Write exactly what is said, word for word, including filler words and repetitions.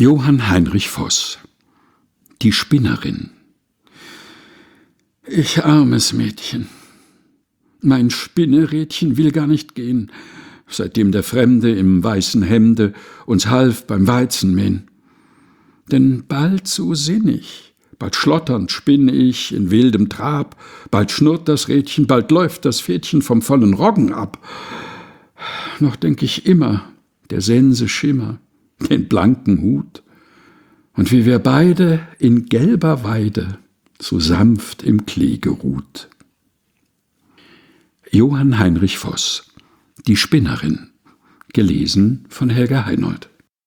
Johann Heinrich Voß. Die Spinnerin. Ich armes Mädchen. Mein Spinnerädchen will gar nicht gehen, seitdem der Fremde im weißen Hemde uns half beim Weizenmähen. Denn bald so sinnig, bald schlotternd spinne ich in wildem Trab, bald schnurrt das Rädchen, bald läuft das Fädchen vom vollen Roggen ab. Noch denk ich immer der Sense Schimmer, den blanken Hut, und wie wir beide in gelber Weide so sanft im Klee geruht. Johann Heinrich Voß. Die Spinnerin. Gelesen von Helga Heinold.